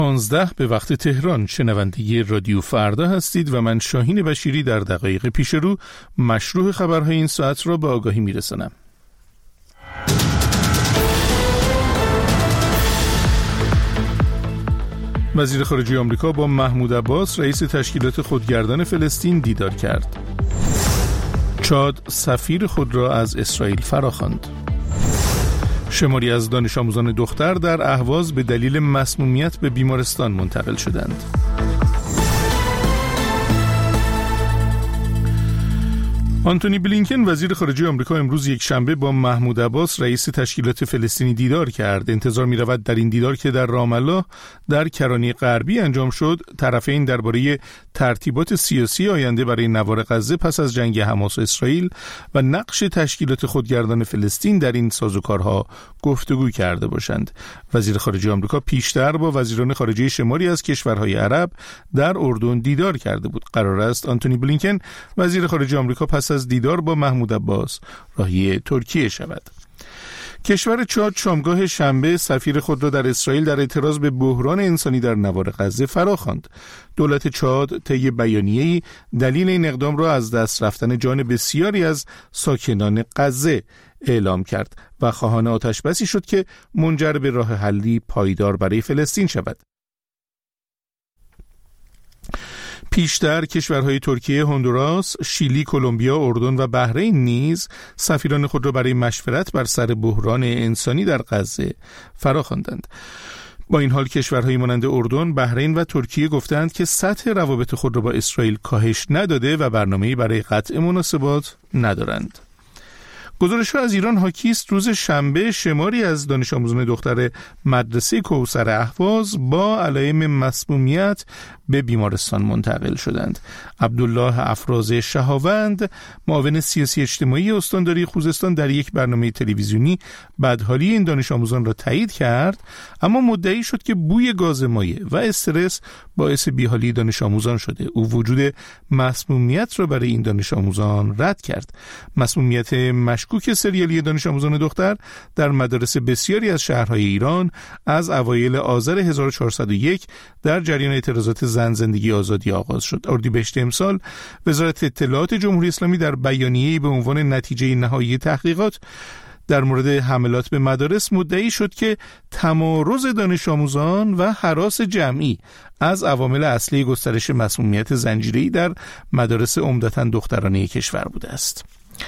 15 به وقت تهران شنونده رادیو فردا هستید و من شاهین بشیری در دقایق پیش رو مشروع خبرهای این ساعت را به آگاهی میرسانم. وزیر خارجه آمریکا با محمود عباس رئیس تشکیلات خودگردان فلسطین دیدار کرد. چاد سفیر خود را از اسرائیل فراخواند. شماری از دانش آموزان دختر در اهواز به دلیل مسمومیت به بیمارستان منتقل شدند. آنتونی بلینکن وزیر خارجه آمریکا امروز یک شنبه با محمود عباس رئیس تشکیلات فلسطینی دیدار کرد. انتظار می رود در این دیدار که در رام الله در کرانه غربی انجام شد، طرفین درباره ترتیبات سیاسی آینده برای نوار غزه پس از جنگ حماس و اسرائیل و نقش تشکیلات خودگردان فلسطین در این سازوکارها گفتگو کرده باشند. وزیر خارجه آمریکا پیشتر با وزیران خارجه شماری از کشورهای عرب در اردن دیدار کرده بود. قرار است آنتونی بلینکن وزیر خارجه آمریکا پس از دیدار با محمود عباس راهی ترکیه شود. کشور چاد شامگاه شنبه سفیر خود را در اسرائیل در اعتراض به بحران انسانی در نوار غزه فراخواند. دولت چاد طی بیانیه‌ای دلیل این اقدام را از دست رفتن جان بسیاری از ساکنان غزه اعلام کرد و خواهان آتشبسی شد که منجر به راه حلی پایدار برای فلسطین شود. پیشتر کشورهای ترکیه، هندوراس، شیلی، کلمبیا، اردن و بحرین نیز سفیران خود را برای مشورت بر سر بحران انسانی در غزه فراخواندند. با این حال کشورهای مانند اردن، بحرین و ترکیه گفتند که سطح روابط خود را با اسرائیل کاهش نداده و برنامه‌ای برای قطع مناسبات ندارند. گزارش‌ها از ایران حاکی است روز شنبه شماری از دانش آموزان دختر مدرسه کوثر اهواز با علائم مسمومیت به بیمارستان منتقل شدند. عبدالله افراز شهاوند، معاون سیاسی اجتماعی استانداری خوزستان، در یک برنامه تلویزیونی بدحالی این دانش آموزان را تایید کرد، اما مدعی شد که بوی گاز مایع و استرس باعث بیحالی دانش آموزان شده. او وجود مسمومیت را برای این دانش آموزان رد کرد. مسمومیت مشکوک سریالی دانش آموزان دختر در مدارس بسیاری از شهرهای ایران از اوایل آذر 1401 در جریان اعتراضات زن زندگی آزادی آغاز شد. اردیبهشت امسال وزارت اطلاعات جمهوری اسلامی در بیانیه‌ای به عنوان نتیجه نهایی تحقیقات در مورد حملات به مدارس مدعی شد که تمارض دانش آموزان و هراس جمعی از عوامل اصلی گسترش مسمومیت زنجیره‌ای در مدارس عمدتاً دخترانه کشور بوده است.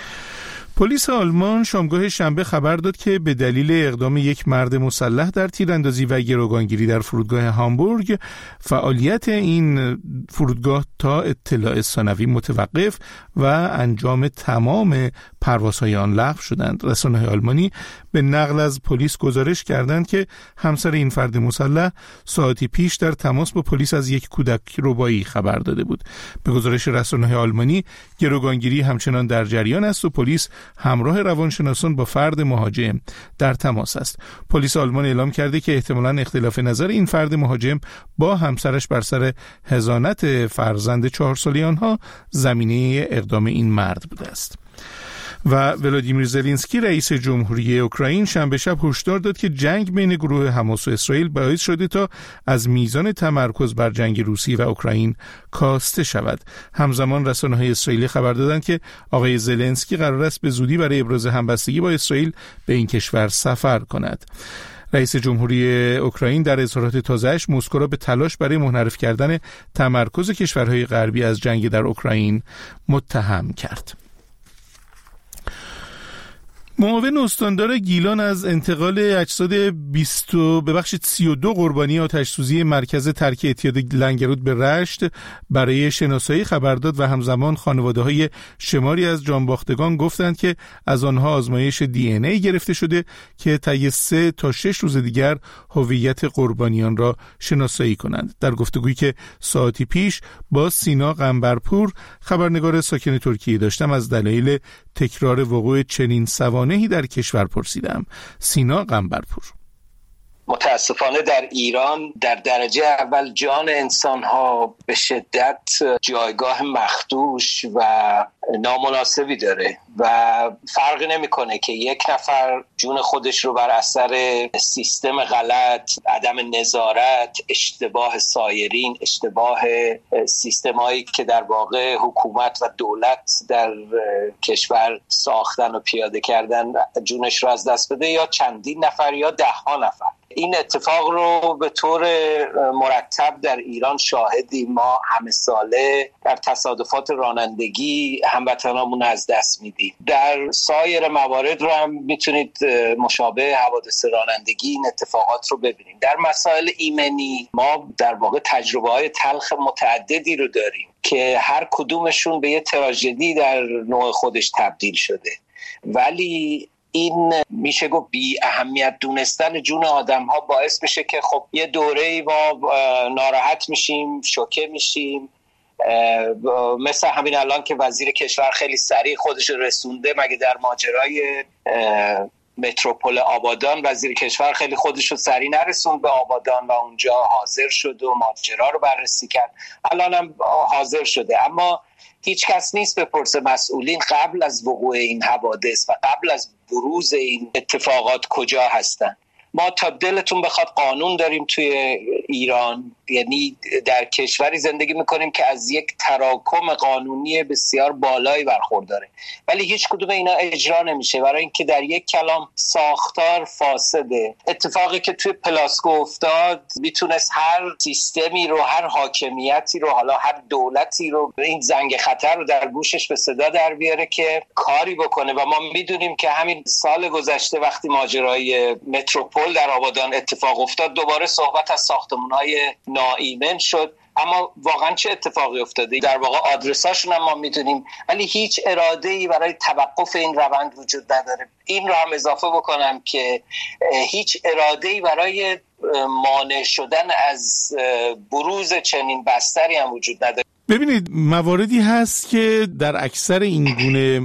پلیس آلمان شامگاه شنبه خبر داد که به دلیل اقدام یک مرد مسلح در تیراندازی و گروگانگیری در فرودگاه هامبورگ، فعالیت این فرودگاه تا اطلاع ثانوی متوقف و انجام تمام پروازهای آن لغو شدند. رسانه‌های آلمانی به نقل از پلیس گزارش کردند که همسر این فرد مسلح ساعتی پیش در تماس با پلیس از یک کودک ربایی خبر داده بود. به گزارش رسانه‌های آلمانی، گروگانگیری همچنان در جریان است و پلیس همراه روانشناسان با فرد مهاجم در تماس است. پلیس آلمان اعلام کرده که احتمالاً اختلاف نظر این فرد مهاجم با همسرش بر سر حضانت فرزند 4 ساله آنها زمینه اقدام این مرد بوده است. و ولادیمیر زلنسکی رئیس جمهوری اوکراین شنبه شب هشدار داد که جنگ بین گروه حماس و اسرائیل باعث شده تا از میزان تمرکز بر جنگ روسیه و اوکراین کاسته شود. همزمان رسانه‌های اسرائیلی خبر دادند که آقای زلنسکی قرار است به زودی برای ابراز همبستگی با اسرائیل به این کشور سفر کند. رئیس جمهوری اوکراین در اظهارات تازه‌اش مسکو را به تلاش برای منحرف کردن تمرکز کشورهای غربی از جنگ در اوکراین متهم کرد. معاون استاندار گیلان از انتقال اجساد 32 قربانی آتش‌سوزی مرکز ترک اعتیاد لنگرود به رشت برای شناسایی خبر داد و همزمان خانواده‌های شماری از جانباختگان گفتند که از آنها آزمایش دی ان ای گرفته شده که طی 3 تا 6 روز دیگر هویت قربانیان را شناسایی کنند. در گفتگویی که ساعتی پیش با سینا قنبرپور، خبرنگار ساکن ترکیه، داشتم از دلایل تکرار وقوع چنین سوانحی در کشور پرسیدم. سینا قنبرپور: متاسفانه در ایران در درجه اول جان انسان‌ها به شدت جایگاه مخدوش و نامناسبی داره و فرق نمیکنه که یک نفر جون خودش رو بر اثر سیستم غلط، عدم نظارت، اشتباه سایرین، اشتباه سیستمایی که در واقع حکومت و دولت در کشور ساختن و پیاده کردن جونش رو از دست بده، یا چندین نفر یا ده‌ها نفر. این اتفاق رو به طور مرتب در ایران شاهدیم. ما همه ساله در تصادفات رانندگی هموطنامون از دست میدیم. در سایر موارد رو هم میتونید مشابه حوادث رانندگی این اتفاقات رو ببینیم. در مسائل ایمنی ما در واقع تجربه‌های تلخ متعددی رو داریم که هر کدومشون به یه تراژدی در نوع خودش تبدیل شده، ولی این میشه گفت بی اهمیت دونستن جون آدم ها باعث میشه که خب یه دوره‌ای ما ناراحت میشیم، شوکه میشیم. مثل همین الان که وزیر کشور خیلی سریع خودش رسونده، مگه در ماجرای متروپول آبادان وزیر کشور خیلی خودش رو سریع نرسوند به آبادان و اونجا حاضر شد و ماجرا رو بررسی کرد. الان هم حاضر شده، اما هیچ کس نیست بپرسه مسئولین قبل از وقوع این حوادث و قبل از بروز این اتفاقات کجا هستن. ما تا دلتون بخواد قانون داریم توی ایران، یعنی در کشوری زندگی میکنیم که از یک تراکم قانونی بسیار بالایی برخورداره، ولی هیچ کدوم اینا اجرا نمیشه برای اینکه در یک کلام ساختار فاسده. اتفاقی که توی پلاسکو افتاد میتونست هر سیستمی رو، هر حاکمیتی رو، حالا هر دولتی رو این زنگ خطر رو در گوشش به صدا در بیاره که کاری بکنه. و ما میدونیم که همین سال گذشته وقتی ماجرای متروپول در آبادان اتفاق افتاد، دوباره صحبت از ساختمان‌های ناایمن شد. اما واقعا چه اتفاقی افتاده؟ در واقع آدرساشون هم ما میدونیم، ولی هیچ اراده‌ای برای توقف این روند وجود نداره. این رو هم اضافه بکنم که هیچ اراده‌ای برای مانع شدن از بروز چنین بستری هم وجود نداره. ببینید، مواردی هست که در اکثر این گونه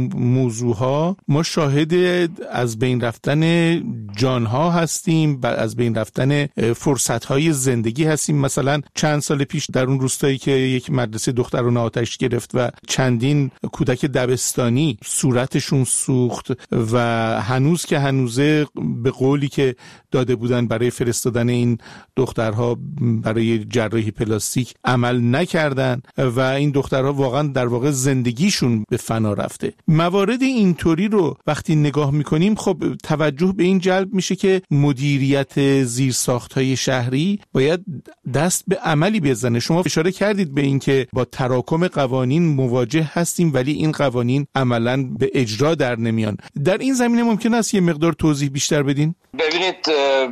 موضوعها ما شاهد از بین رفتن جانها هستیم، از بین رفتن فرصتهای زندگی هستیم. مثلا چند سال پیش در اون روستایی که یک مدرسه دختران آتش گرفت و چندین کودک دبستانی صورتشون سوخت و هنوز که هنوزه به قولی که داده بودن برای فرستادن این دخترها برای جراحی پلاستیک عمل نکردن و این دخترها واقعا در واقع زندگیشون به فنا رفته. موارد اینطوری رو وقتی نگاه میکنیم، خب توجه به این جلب میشه که مدیریت زیرساخت‌های شهری باید دست به عملی بزنه. شما اشاره کردید به این که با تراکم قوانین مواجه هستیم، ولی این قوانین عملاً به اجرا در نمیان. در این زمینه ممکن است یه مقدار توضیح بیشتر بدین؟ ببینید،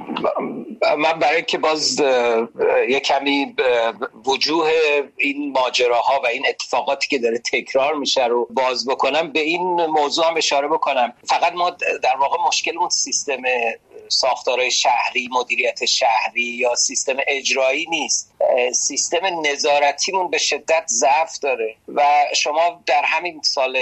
من برای که باز یک کمی وجوه این ماجراها و این اتفاقاتی که داره تکرار میشه رو باز بکنم، به این موضوع هم اشاره بکنم. فقط ما در واقع مشکل اون سیستم ساختارهای شهری، مدیریت شهری یا سیستم اجرایی نیست، سیستم نظارتیمون به شدت ضعف داره و شما در همین سال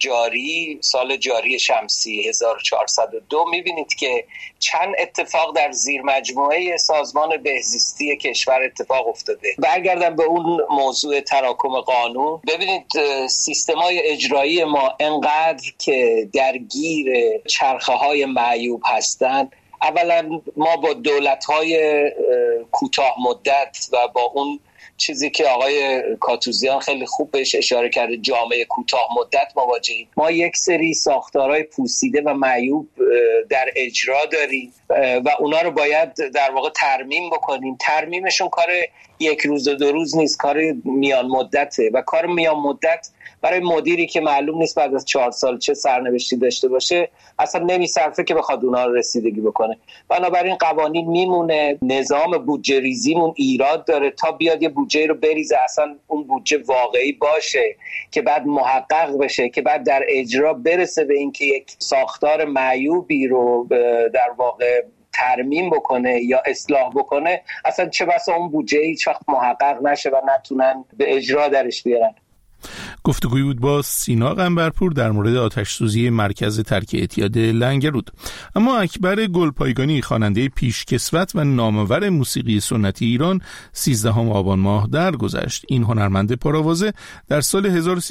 جاری شمسی 1402 میبینید که چند اتفاق در زیر مجموعه سازمان بهزیستی کشور اتفاق افتاده. برگردم به اون موضوع تراکم قانون، ببینید سیستم‌های اجرایی ما انقدر که درگیر چرخه‌های معیوب هستن. اولا ما با دولت‌های کوتاه مدت و با اون چیزی که آقای کاتوزیان خیلی خوب بهش اشاره کرده، جامعه کوتاه مدت مواجهیم. ما یک سری ساختارهای پوسیده و معیوب در اجرا داریم و اونا رو باید در واقع ترمیم بکنیم. ترمیمشون کار یک روز و 2 روز نیست، کار میان مدته و کار میان مدت برای مدیری که معلوم نیست بعد از 4 سال چه سرنوشتی داشته باشه اصلا نمیصرفه که بخواد اونا رو رسیدگی بکنه. بنابراین قوانین میمونه، نظام بودجه ریزیمون ایراد داره تا بیاد یه بودجه رو بریزه، اصلا اون بودجه واقعی باشه که بعد محقق بشه، که بعد در اجرا برسه به این که یک ساختار معیوبی رو در واقع ترمیم بکنه یا اصلاح بکنه. اصلا چه بسا اون بودجه هیچ وقت محقق نشه و نتونن به اجرا درش بیارن. گفتگوی بود با سینا قنبرپور در مورد آتش‌سوزی مرکز ترک اعتیاد لنگرود. اما اکبر گلپایگانی، خواننده پیشکسوت و نامور موسیقی سنتی ایران، 13 آبان ماه درگذشت. این هنرمند پرآوازه در سال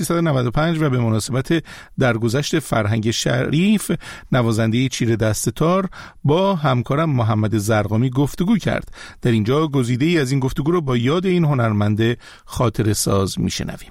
1395 و به مناسبت درگذشت فرهنگ شریف، نوازنده چیره دست تار، با همکارم محمد زرقامی گفتگو کرد. در اینجا گزیده‌ای از این گفتگو رو با یاد این هنرمند خاطره ساز میشنویم.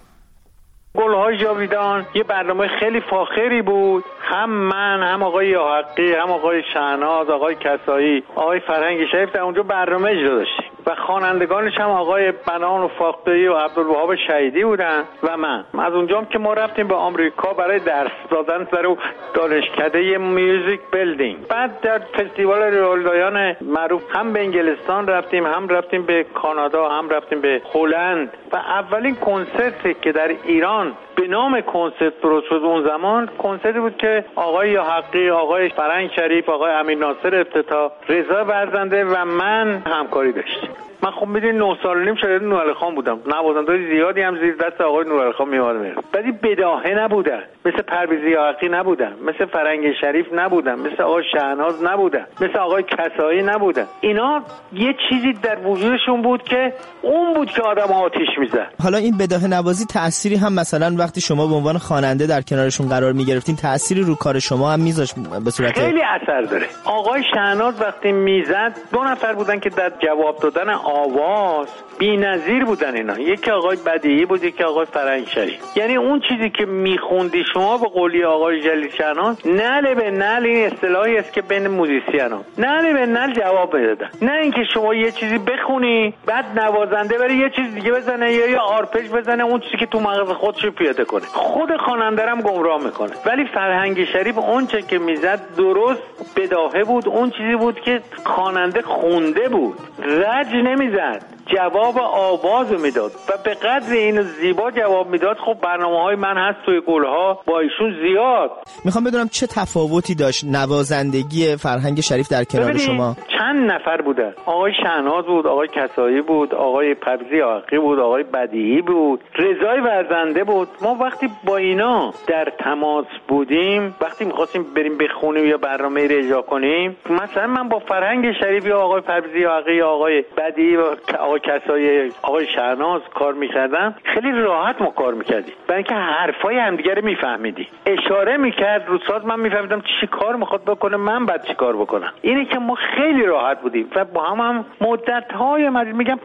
گل‌های جاویدان یه برنامه خیلی فاخری بود. هم من، هم آقای یاحقی، هم آقای شهناز، آقای کسایی، آقای فرهنگ شریف در اونجا برنامه اجرا داشتیم و خوانندگانش هم آقای بنان و فاخته‌ای و عبدالوهاب شهیدی بودن و من. از اونجا هم که ما رفتیم به آمریکا برای درس دادن در دانشکده میوزیک بیلدینگ. بعد در فستیوال رئالدایان معروف هم به انگلستان رفتیم، هم رفتیم به کانادا، هم رفتیم به هلند و اولین کنسرتی که در ایران به نام کنسرت درست شد اون زمان کنسرتی بود که آقای یاحقی، آقای فرهنگ شریف، آقای امیر ناصر افتتاح، رضا برزنده و من همکاری داشتیم. من خب میدونی 9 سال و نیم شاگرد نورعلی خان بودم. نوازنده‌های زیادی هم زیر دست آقای نورعلی خان میومد. ولی بداهه نبودن. مثل پرویز یاحقی نبودن. مثل فرهنگ شریف نبودن. مثل آقای شهناز نبودن. مثل آقای کسایی نبودن. اینا یه چیزی در وجودشون بود که اون بود که آدم آتیش میزد. حالا این بداهه نوازی تأثیری هم مثلا وقتی شما به عنوان خواننده در کنارشون قرار میگرفتین تأثیری رو کار شما هم میذاشت؟ به صورت خیلی اثر داره. آقای شهناز وقتی میزد 2 نفر بودن که در جواب دادن آواز بی‌نظیر بودن. اینا یکی آقای بدیعی بود، یکی آقای فرهنگ شریف. یعنی اون چیزی که میخوندی شما به قولی آقای جلیل شهناز نعل به نعل، این اصطلاحی است که بین موزیسینا نعل به نعل جواب میدادن. نه اینکه شما یه چیزی بخونی بعد نوازنده بره یه چیز دیگه بزنه یا یه آرپش بزنه اون چیزی که تو مغز خودش پیاده کنه، خود خواننده رو گمراه میکنه. ولی فرهنگ شریف اون چه که میزد درست بداهه بود، اون چیزی بود که خواننده خونده بود، رج نمیزد، جواب آواز میداد و به قدر اینو زیبا جواب میداد. خب برنامه‌های من هست توی گلها با ایشون زیاد. میخوام بدونم چه تفاوتی داشت نوازندگی فرهنگ شریف در کنار شما؟ چند نفر بودن. آقای شهناز بود، آقای کسایی بود، آقای پرویز یاحقی بود، آقای بدیعی بود، رضای ورزنده بود. ما وقتی با اینا در تماس بودیم، وقتی می‌خواستیم بریم بخونیم یا برنامه‌ای رو اجرا کنیم، مثلا من با فرهنگ شریف یا آقای پرویز یاحقی یا آقای بدیعی و آقای کسایی، آقای شهناز کار می‌کردم، خیلی راحت ما کار می‌کردیم. برای اینکه حرفای همدیگه رو می‌فهمیدیم. اشاره می‌کرد رو ساز، من می‌فهمیدم چی کار می‌خواد بکنه، من بعد چی کار بکنم. اینه که ما خیلی راحت بودیم و با هم مدت‌های میگم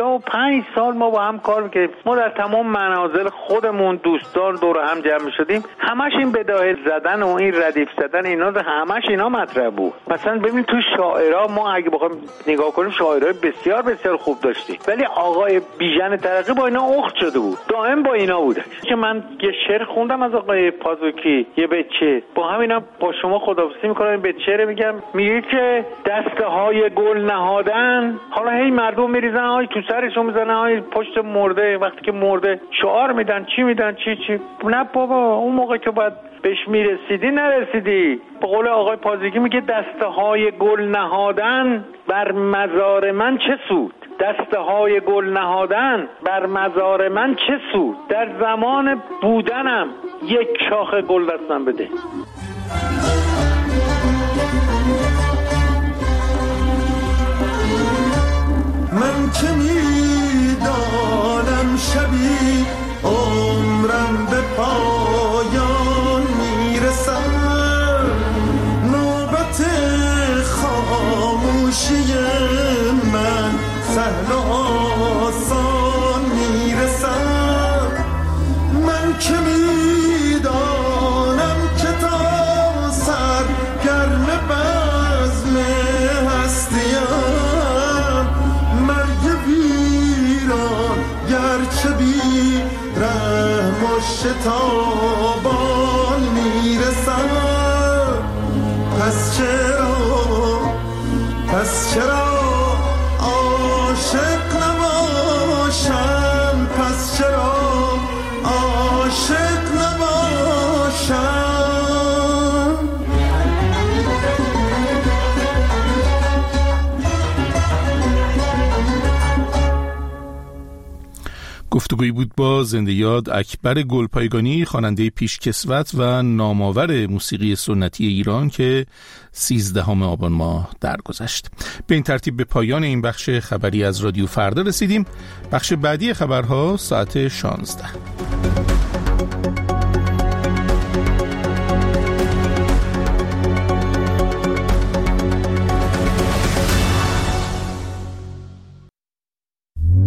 55 سال ما با هم کار می‌کردیم. ما در تمام منازل خودمون دوستان دور هم جمع می‌شدیم، همش این بداهه زدن و این ردیف زدن اینا همش اینا مطرح بود. مثلا ببین تو شاعرها ما اگه بخوایم نگاه کنیم شاعرای بسیار بسیار خوب داشتیم، ولی آقای بیژن ترقی با اینا اخت شده بود، دائم با اینا بوده. که من یه شعر خوندم از آقای پازوکی، یه بچه با همینا با شما خداحافظی می‌کنم. این بچه رو میگه که دسته‌های گل نهادن، حالا هی مردم میریزن های تو سرشون میزنن های پشت مرده، وقتی که مرده شعار میدن چی میدن چی نه بابا، اون موقع که باید بهش میرسیدی نرسیدی. به قول آقای پازوکی میگه دسته‌های گل نهادن بر مزار من چه سود، دسته‌های گل نهادن بر مزار من چه سود، در زمان بودنم یک شاخ گل دستم بده. من که میدانم شبی عمرم به پایان میرسم، نوبت خاموشی من سهل و آسان میرسم. من که میدانم که تا سر گرم بزم هستیم، مرگ ویران گرچه بی رحم و شتابان میرسم. پس چرا عاشق نباشم، پس چرا عاشق نباشم. گفتگویی بود با زنده یاد اکبر گلپایگانی، خواننده پیشکسوت و نامآور موسیقی سنتی ایران که 13 آبان ماه درگذشت. به این ترتیب به پایان این بخش خبری از رادیو فردا رسیدیم. بخش بعدی خبرها ساعت 16.